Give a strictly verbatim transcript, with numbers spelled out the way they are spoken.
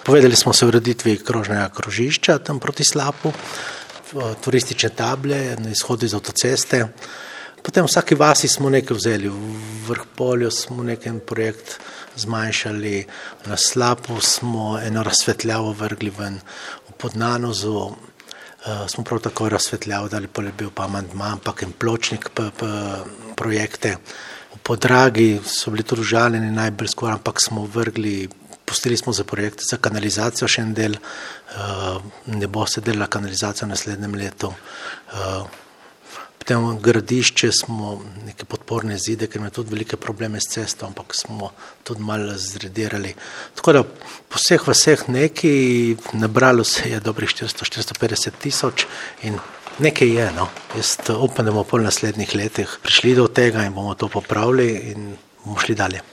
Povedali smo se o ureditvi krožnega krožišča tam proti Slapu, turistične table na izhodu iz avtoceste. Potem v vsaki vasi smo nekaj vzeli, v Vrhpolju smo nekaj projekt zmanjšali, na Slapu smo eno razsvetljavo vrgli ven, v Podnanozu uh, smo prav tako razsvetljavo dali, pol je bil pa amandma, ampak en pločnik pa, pa projekte. V Podragi so bili tudi užaljeni najbolj skoraj, ampak smo vrgli, pustili smo za projekte, za kanalizacijo še en del, uh, ne bo se delala kanalizacija v naslednjem letu. Uh, Potem v Gradišče smo neke podporne zide, ker imamo tudi velike probleme s cesto, ampak smo tudi malo zredirali. Tako da po vseh vseh nekaj nabralo se je dobrih štiristo do štiristo petdeset tisoč in nekaj je, no. Jaz upam, da bomo po naslednjih letih prišli do tega in bomo to popravili in bomo šli dalje.